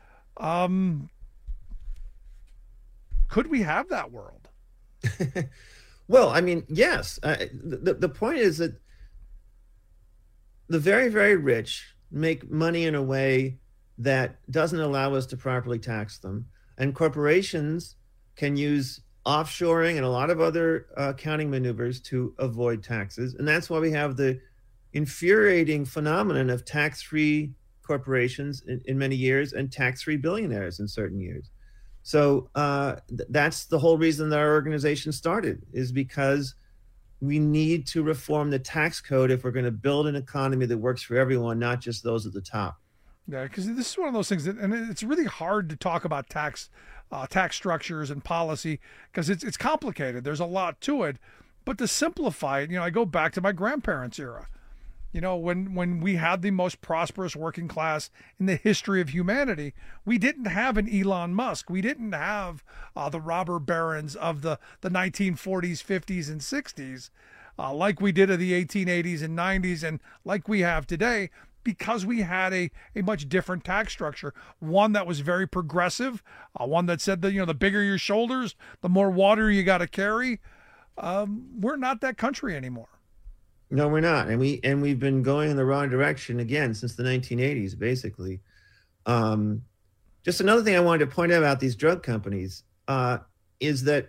could we have that world? Well, I mean, yes. The point is that the very, very rich make money in a way that doesn't allow us to properly tax them. And corporations can use offshoring and a lot of other accounting maneuvers to avoid taxes. And that's why we have the infuriating phenomenon of tax-free corporations in many years and tax-free billionaires in certain years. So that's the whole reason that our organization started, is because we need to reform the tax code if we're going to build an economy that works for everyone, not just those at the top. Yeah, because this is one of those things that, and it's really hard to talk about tax structures and policy because it's complicated. There's a lot to it, but to simplify it, I go back to my grandparents' era. When we had the most prosperous working class in the history of humanity, we didn't have an Elon Musk. We didn't have the robber barons of the 1940s, 50s, and 60s like we did in the 1880s and 90s and like we have today, because we had a much different tax structure, one that was very progressive, one that said that, the bigger your shoulders, the more water you got to carry. We're not that country anymore. No, we're not. And we've been going in the wrong direction again since the 1980s, basically. Just another thing I wanted to point out about these drug companies is that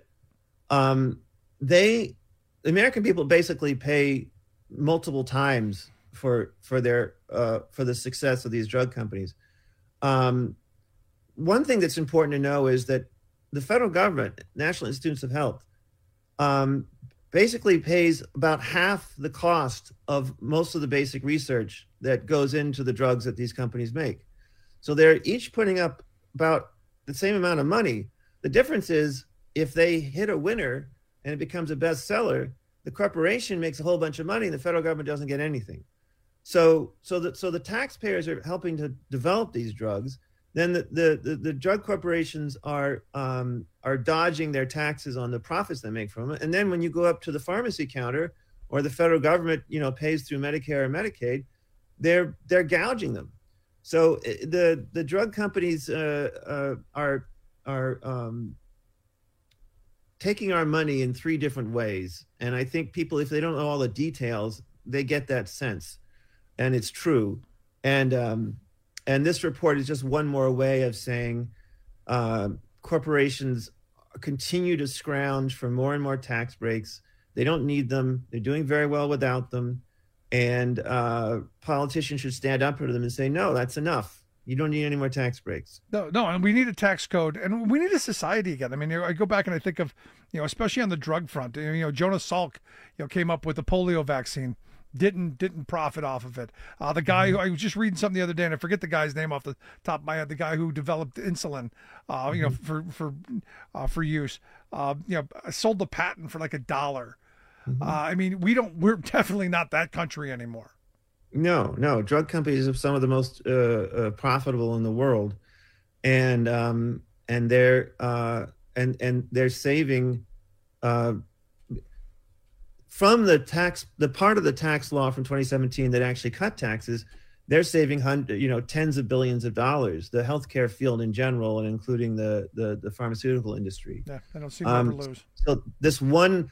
the American people basically pay multiple times for the success of these drug companies. One thing that's important to know is that the federal government, National Institutes of Health, basically pays about half the cost of most of the basic research that goes into the drugs that these companies make. So they're each putting up about the same amount of money. The difference is if they hit a winner and it becomes a bestseller, the corporation makes a whole bunch of money and the federal government doesn't get anything. So the taxpayers are helping to develop these drugs. then the drug corporations are dodging their taxes on the profits they make from it. And then when you go up to the pharmacy counter, or the federal government, pays through Medicare or Medicaid, they're gouging them. So the drug companies are taking our money in three different ways. And I think people, if they don't know all the details, they get that sense, and it's true. And this report is just one more way of saying corporations continue to scrounge for more and more tax breaks. They don't need them. They're doing very well without them. And politicians should stand up to them and say, no, that's enough. You don't need any more tax breaks. No, and we need a tax code, and we need a society again. I mean, I go back and I think of, especially on the drug front, Jonas Salk, came up with the polio vaccine, didn't profit off of it. The guy who I was just reading something the other day, and I forget the guy's name off the top of my head, the guy who developed insulin, for use, sold the patent for like $1. I mean, we're definitely not that country anymore. No. Drug companies are some of the most profitable in the world, and they're saving from the part of the tax law from 2017 that actually cut taxes. They're saving tens of billions of dollars. The healthcare field in general, and including the pharmaceutical industry. Yeah, I don't see them ever lose. So this one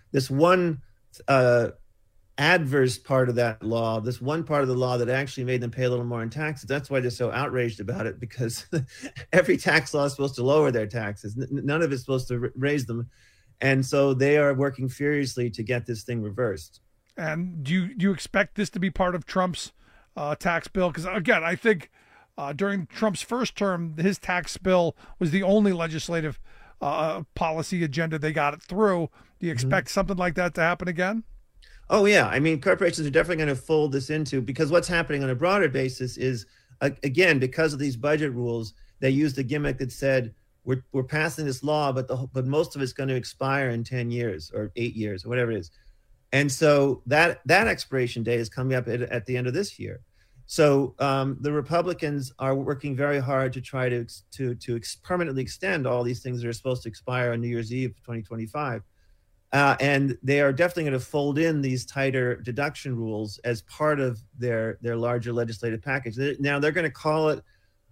adverse part of that law, this one part of the law that actually made them pay a little more in taxes. That's why they're so outraged about it, because every tax law is supposed to lower their taxes. None of it's supposed to raise them. And so they are working furiously to get this thing reversed. And do you expect this to be part of Trump's tax bill? Because again, I think during Trump's first term, his tax bill was the only legislative policy agenda they got it through. Do you expect something like that to happen again? Oh, yeah. I mean, corporations are definitely going to fold this into, because what's happening on a broader basis is, again, because of these budget rules, they used a gimmick that said, we're passing this law, but most of it's going to expire in 10 years or 8 years or whatever it is. And so that expiration date is coming up at the end of this year. So the Republicans are working very hard to try to permanently extend all these things that are supposed to expire on New Year's Eve 2025. And they are definitely going to fold in these tighter deduction rules as part of their larger legislative package. Now they're going to call it,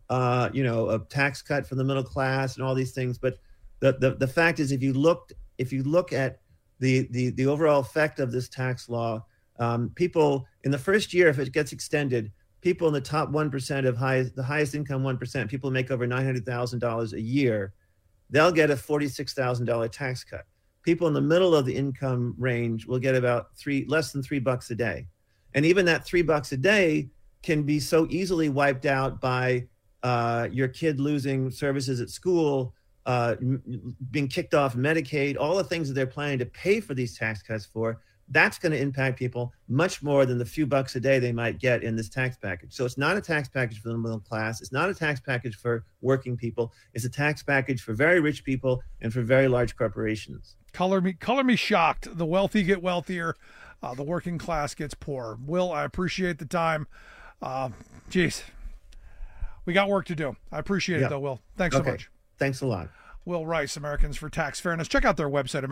a tax cut for the middle class and all these things. But the fact is, if you look at the overall effect of this tax law, people in the first year, if it gets extended, people in the top 1% of the highest income 1%, people who make over $900,000 a year, they'll get a $46,000 tax cut. People in the middle of the income range will get about less than $3 a day. And even that $3 a day can be so easily wiped out by your kid losing services at school, being kicked off Medicaid, all the things that they're planning to pay for these tax cuts for. That's going to impact people much more than the few bucks a day they might get in this tax package. So it's not a tax package for the middle class. It's not a tax package for working people. It's a tax package for very rich people and for very large corporations. Color me shocked. The wealthy get wealthier. The working class gets poorer. Will, I appreciate the time. Geez, we got work to do. I appreciate it, though, Will. Thanks so much. Thanks a lot. Will Rice, Americans for Tax Fairness. Check out their website,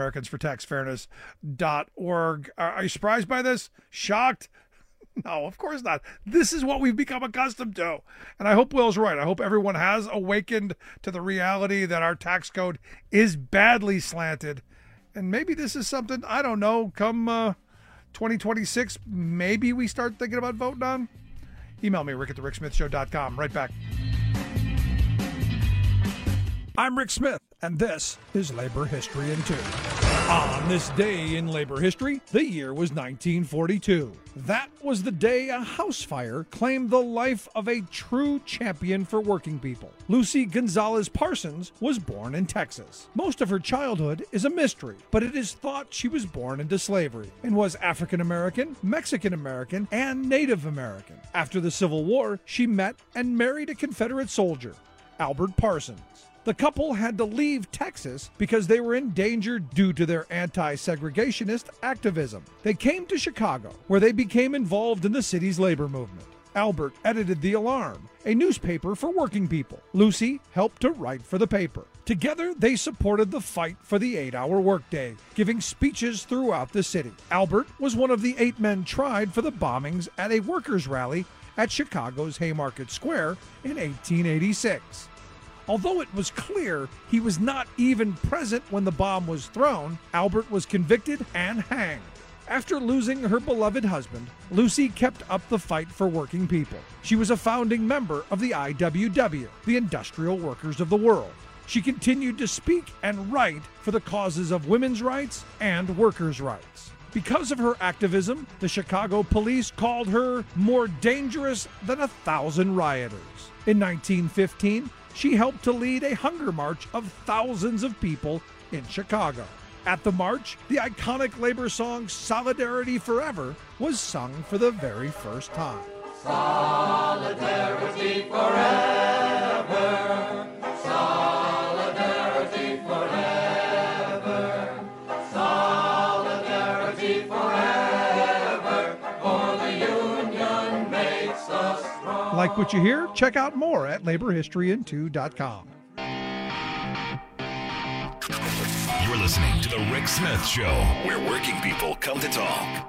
americansfortaxfairness.org. Are you surprised by this? Shocked? No, of course not. This is what we've become accustomed to. And I hope Will's right. I hope everyone has awakened to the reality that our tax code is badly slanted. And maybe this is something, I don't know, come 2026, maybe we start thinking about voting on. Email me, rick@thericksmithshow.com. Right back. I'm Rick Smith, and this is Labor History in 2. On this day in labor history, the year was 1942. That was the day a house fire claimed the life of a true champion for working people. Lucy Gonzalez Parsons was born in Texas. Most of her childhood is a mystery, but it is thought she was born into slavery and was African American, Mexican American, and Native American. After the Civil War, she met and married a Confederate soldier, Albert Parsons. The couple had to leave Texas because they were in danger due to their anti-segregationist activism. They came to Chicago, where they became involved in the city's labor movement. Albert edited The Alarm, a newspaper for working people. Lucy helped to write for the paper. Together, they supported the fight for the 8-hour workday, giving speeches throughout the city. Albert was one of the 8 men tried for the bombings at a workers' rally at Chicago's Haymarket Square in 1886. Although it was clear he was not even present when the bomb was thrown, Albert was convicted and hanged. After losing her beloved husband, Lucy kept up the fight for working people. She was a founding member of the IWW, the Industrial Workers of the World. She continued to speak and write for the causes of women's rights and workers' rights. Because of her activism, the Chicago police called her more dangerous than 1,000 rioters. In 1915, she helped to lead a hunger march of thousands of people in Chicago. At the march, the iconic labor song Solidarity Forever was sung for the very first time. Solidarity forever. Solidarity forever. Solidarity forever. For the union makes us strong. Like what you hear? Check out more at laborhistoryin2.com. You're listening to The Rick Smith Show, where working people come to talk.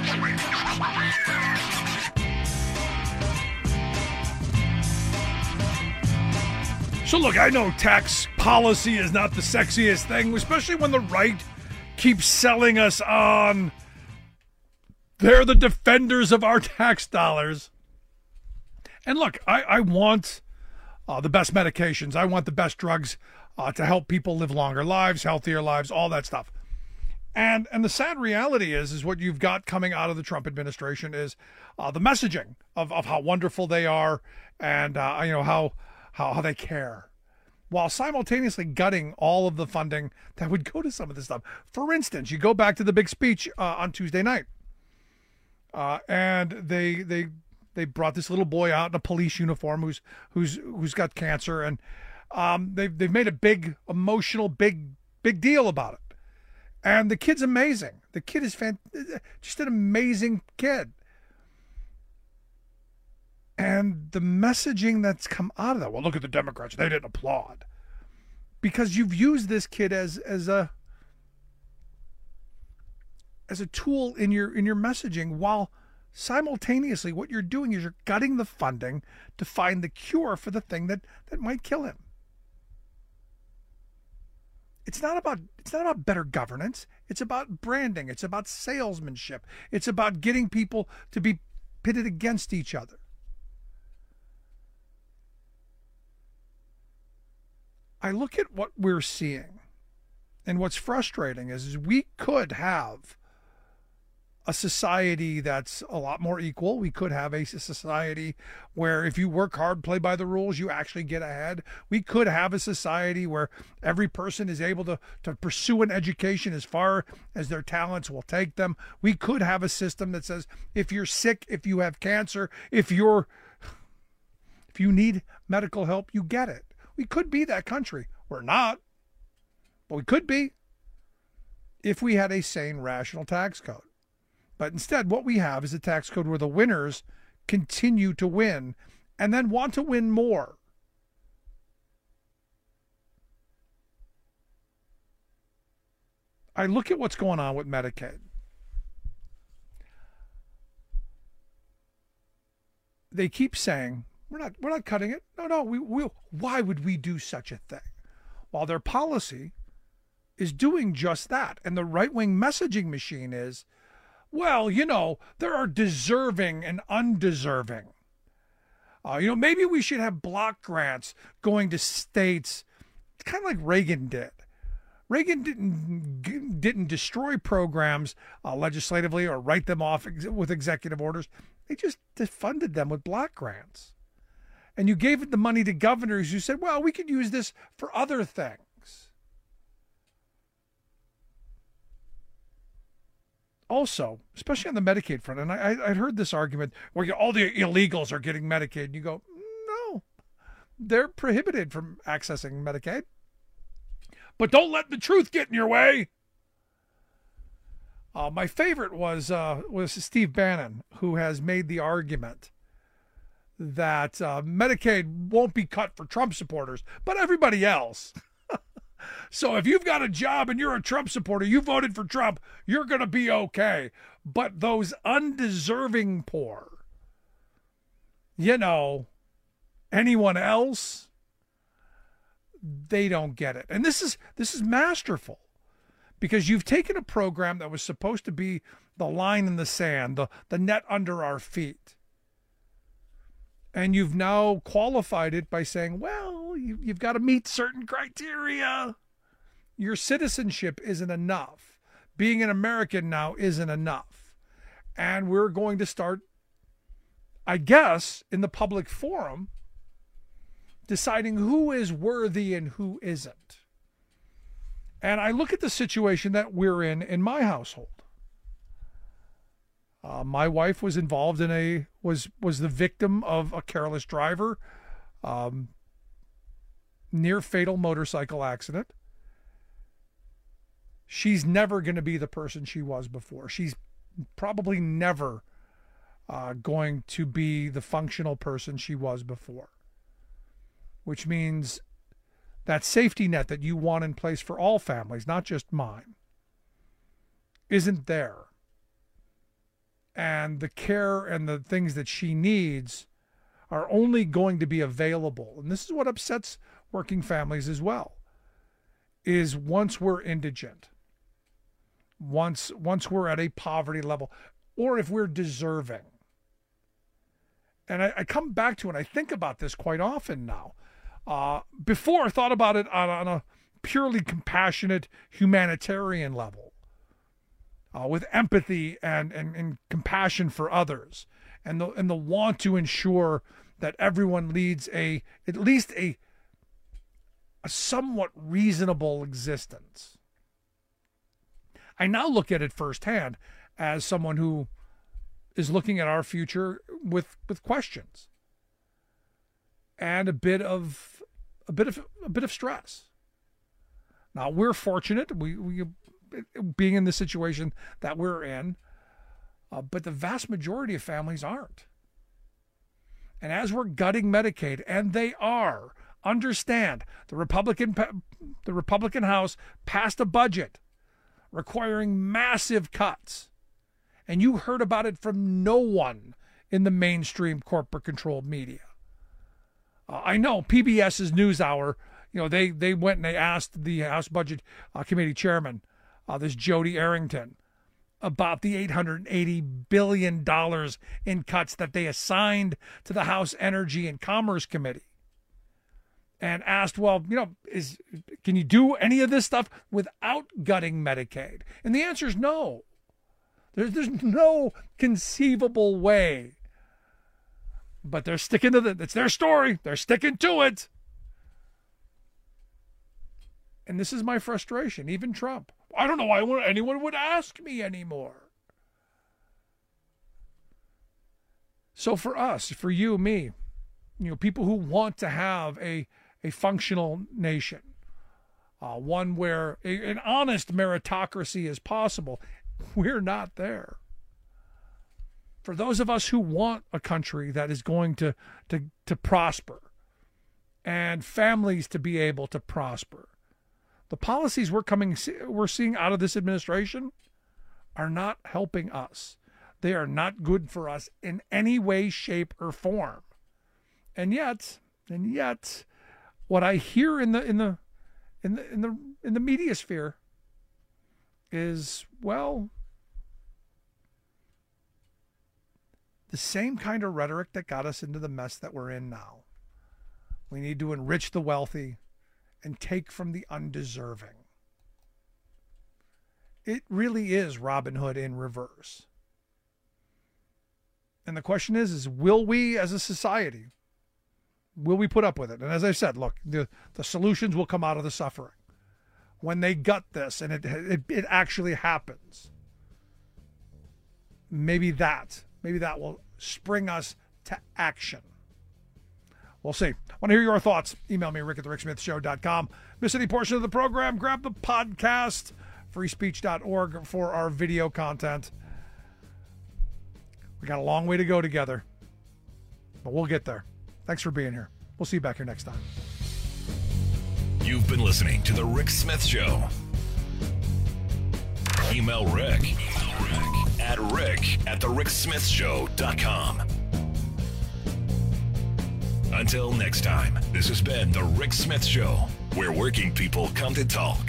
So look, I know tax policy is not the sexiest thing, especially when the right keeps selling us on they're the defenders of our tax dollars. And look, I want the best medications. I want the best drugs to help people live longer lives, healthier lives, all that stuff. And the sad reality is what you've got coming out of the Trump administration is the messaging of how wonderful they are and how they care, while simultaneously gutting all of the funding that would go to some of this stuff. For instance, you go back to the big speech on Tuesday night, and they brought this little boy out in a police uniform who's got cancer, and they've made a big emotional big deal about it. And the kid's amazing. The kid is just an amazing kid. And the messaging that's come out of that, well, look at the Democrats. They didn't applaud. Because you've used this kid as a tool in your messaging, while simultaneously what you're doing is you're gutting the funding to find the cure for the thing that might kill him. It's not about better governance. It's about branding. It's about salesmanship. It's about getting people to be pitted against each other. I look at what we're seeing, and what's frustrating is we could have a society that's a lot more equal. We could have a society where if you work hard, play by the rules, you actually get ahead. We could have a society where every person is able to pursue an education as far as their talents will take them. We could have a system that says if you're sick, if you have cancer, if you need medical help, you get it. We could be that country. We're not, but we could be if we had a sane, rational tax code. But instead, what we have is a tax code where the winners continue to win and then want to win more. I look at what's going on with Medicaid. They keep saying, we're not cutting it. No, why would we do such a thing? While their policy is doing just that. And the right-wing messaging machine is, well, there are deserving and undeserving. Maybe we should have block grants going to states. It's kind of like Reagan did. Reagan didn't destroy programs legislatively or write them off with executive orders. They just funded them with block grants. And you gave the money to governors who said, well, we could use this for other things. Also, especially on the Medicaid front, and I'd heard this argument where all the illegals are getting Medicaid, and you go, no, they're prohibited from accessing Medicaid. But don't let the truth get in your way. My favorite was Steve Bannon, who has made the argument that Medicaid won't be cut for Trump supporters, but everybody else. So if you've got a job and you're a Trump supporter, you voted for Trump, you're going to be okay. But those undeserving poor, anyone else, they don't get it. And this is masterful, because you've taken a program that was supposed to be the line in the sand, the net under our feet, and you've now qualified it by saying, well, you've got to meet certain criteria. Your citizenship isn't enough. Being an American now isn't enough. And we're going to start, I guess, in the public forum, deciding who is worthy and who isn't. And I look at the situation that we're in my household. My wife was involved in was the victim of a careless driver, near fatal motorcycle accident. She's never going to be the person she was before. She's probably never going to be the functional person she was before, which means that safety net that you want in place for all families, not just mine, isn't there. And the care and the things that she needs are only going to be available. And this is what upsets working families as well, is once we're indigent, once we're at a poverty level, or if we're deserving. And I come back to it, and I think about this quite often now. Before, I thought about it on a purely compassionate humanitarian level. With empathy and compassion for others, and the want to ensure that everyone leads at least a somewhat reasonable existence. I now look at it firsthand as someone who is looking at our future with questions and a bit of stress. Now, we're fortunate. We being in the situation that we're in, but the vast majority of families aren't. And as we're gutting Medicaid, and they are, understand, the Republican House passed a budget requiring massive cuts, and you heard about it from no one in the mainstream corporate-controlled media. I know PBS's NewsHour, they went and they asked the House Budget Committee chairman, this Jody Arrington, about the $880 billion in cuts that they assigned to the House Energy and Commerce Committee, and asked, well, can you do any of this stuff without gutting Medicaid? And the answer is no. There's no conceivable way. But they're sticking to it's their story. They're sticking to it. And this is my frustration. Even Trump. I don't know why anyone would ask me anymore. So for us, for you, me, people who want to have a functional nation, one where an honest meritocracy is possible, we're not there. For those of us who want a country that is going to prosper and families to be able to prosper, the policies we're seeing out of this administration are not helping us. They are not good for us in any way, shape, or form. And yet, what I hear in the media sphere is, well, the same kind of rhetoric that got us into the mess that we're in now. We need to enrich the wealthy and take from the undeserving. It really is Robin Hood in reverse. And the question is will we as a society, will we put up with it? And as I said, look, the solutions will come out of the suffering. When they gut this and it actually happens, maybe that will spring us to action. We'll see. I want to hear your thoughts. Email me, rick@thericksmithshow.com. Miss any portion of the program, grab the podcast, freespeech.org for our video content. We got a long way to go together. But we'll get there. Thanks for being here. We'll see you back here next time. You've been listening to The Rick Smith Show. Email Rick at rick@thericksmithshow.com. Until next time, this has been The Rick Smith Show, where working people come to talk.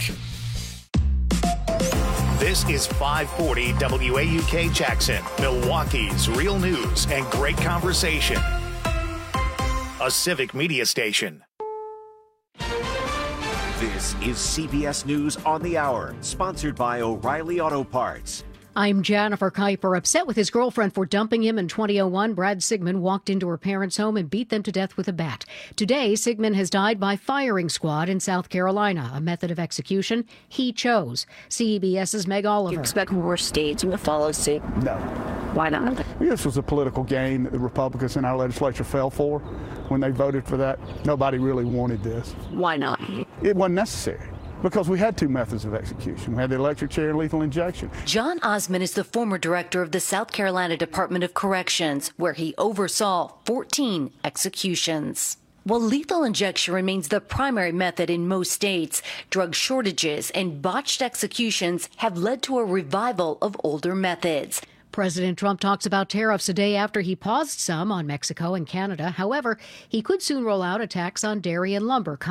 This is 540 WAUK Jackson, Milwaukee's real news and great conversation. A civic media station. This is CBS News on the Hour, sponsored by O'Reilly Auto Parts. I'm Jennifer Kuiper. Upset with his girlfriend for dumping him in 2001, Brad Sigmund walked into her parents' home and beat them to death with a bat. Today, Sigmund has died by firing squad in South Carolina, a method of execution he chose. CBS's Meg Oliver. Do you expect more states to follow suit? No. Why not? This was a political game that the Republicans in our legislature fell for. When they voted for that, nobody really wanted this. Why not? It wasn't necessary. Because we had two methods of execution. We had the electric chair and lethal injection. John Osmond is the former director of the South Carolina Department of Corrections, where he oversaw 14 executions. While lethal injection remains the primary method in most states, drug shortages and botched executions have led to a revival of older methods. President Trump talks about tariffs a day after he paused some on Mexico and Canada. However, he could soon roll out a tax on dairy and lumber.